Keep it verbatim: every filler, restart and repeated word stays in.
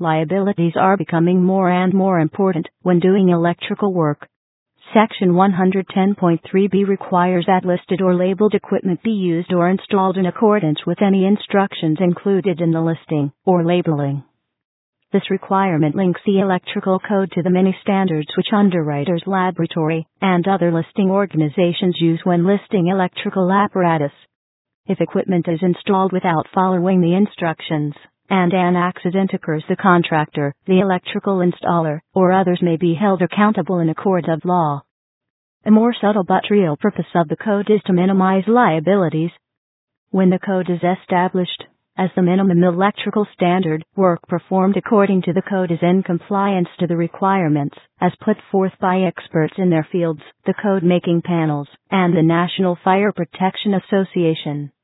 Liabilities are becoming more and more important when doing electrical work. Section one ten point three B requires that listed or labeled equipment be used or installed in accordance with any instructions included in the listing or labeling. This requirement links the electrical code to the many standards which Underwriters Laboratory and other listing organizations use when listing electrical apparatus. If equipment is installed without following the instructions, and an accident occurs, the contractor, the electrical installer, or others may be held accountable in a court of law. A more subtle but real purpose of the code is to minimize liabilities. When the code is established as the minimum electrical standard, work performed according to the code is in compliance to the requirements as put forth by experts in their fields, the code-making panels, and the National Fire Protection Association.